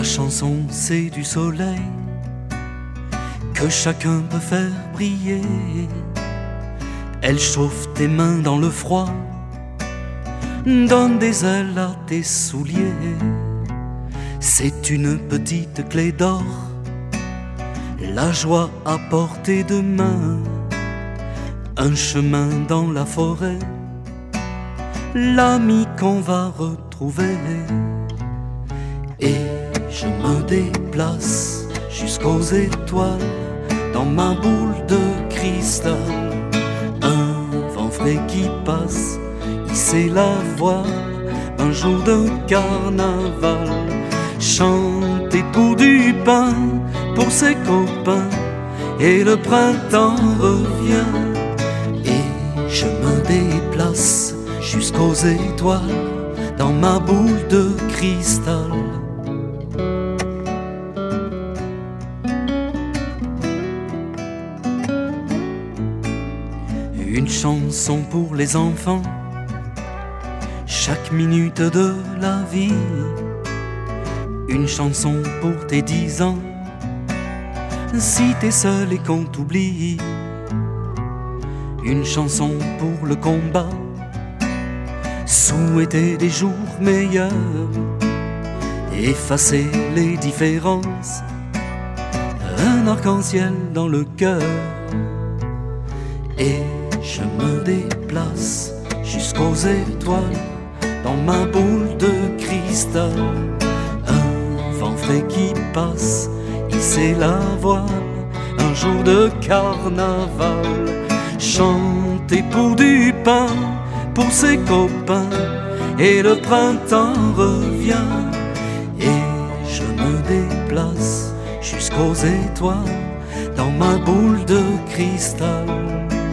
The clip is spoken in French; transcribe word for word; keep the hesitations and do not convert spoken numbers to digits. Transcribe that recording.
chanson, c'est du soleil que chacun peut faire briller. Elle chauffe tes mains dans le froid, donne des ailes à tes souliers. C'est une petite clé d'or, la joie à portée de main. Un chemin dans la forêt, l'ami qu'on va retrouver. Et je me déplace jusqu'aux étoiles dans ma boule de cristal. Un vent frais qui passe, hisser la voile, un jour de carnaval. Chanter pour du pain, pour ses copains, et le printemps revient. Et je me déplace jusqu'aux étoiles dans ma boule de cristal. Une chanson pour les enfants, chaque minute de la vie. Une chanson pour tes dix ans, si t'es seul et qu'on t'oublie. Une chanson pour le combat, souhaiter des jours meilleurs, effacer les différences, un arc-en-ciel dans le cœur. Et je me déplace jusqu'aux étoiles dans ma boule de cristal. Un vent frais qui passe, hisser la voile, un jour de carnaval. Chanter pour du pain, pour ses copains, et le printemps revient. Et je me déplace jusqu'aux étoiles dans ma boule de cristal.